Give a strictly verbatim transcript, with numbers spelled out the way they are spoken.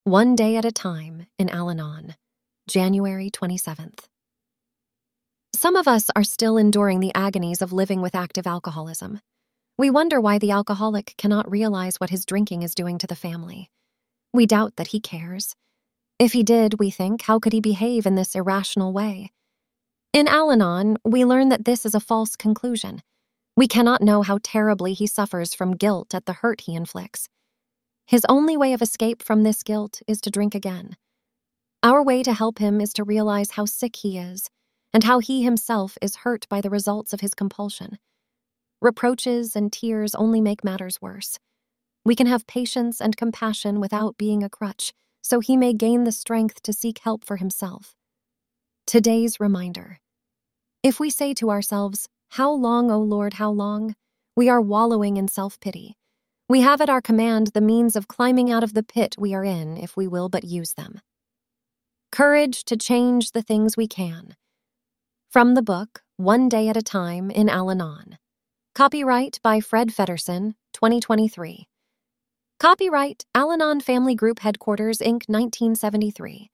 One Day at a Time in Al-Anon, January twenty-seventh. Some of us are still enduring the agonies of living with active alcoholism. We wonder why the alcoholic cannot realize what his drinking is doing to the family. We doubt that he cares. If he did, we think, how could he behave in this irrational way? In Al-Anon, we learn that this is a false conclusion. We cannot know how terribly he suffers from guilt at the hurt he inflicts. His only way of escape from this guilt is to drink again. Our way to help him is to realize how sick he is and how he himself is hurt by the results of his compulsion. Reproaches and tears only make matters worse. We can have patience and compassion without being a crutch, so he may gain the strength to seek help for himself. Today's reminder. If we say to ourselves, "How long, O Lord, how long?" we are wallowing in self-pity. We have at our command the means of climbing out of the pit we are in if we will but use them. Courage to change the things we can. From the book, One Day at a Time in Al-Anon. Copyright by Fred Feddersen, twenty twenty-three. Copyright Al-Anon Family Group Headquarters, Incorporated, nineteen seventy-three.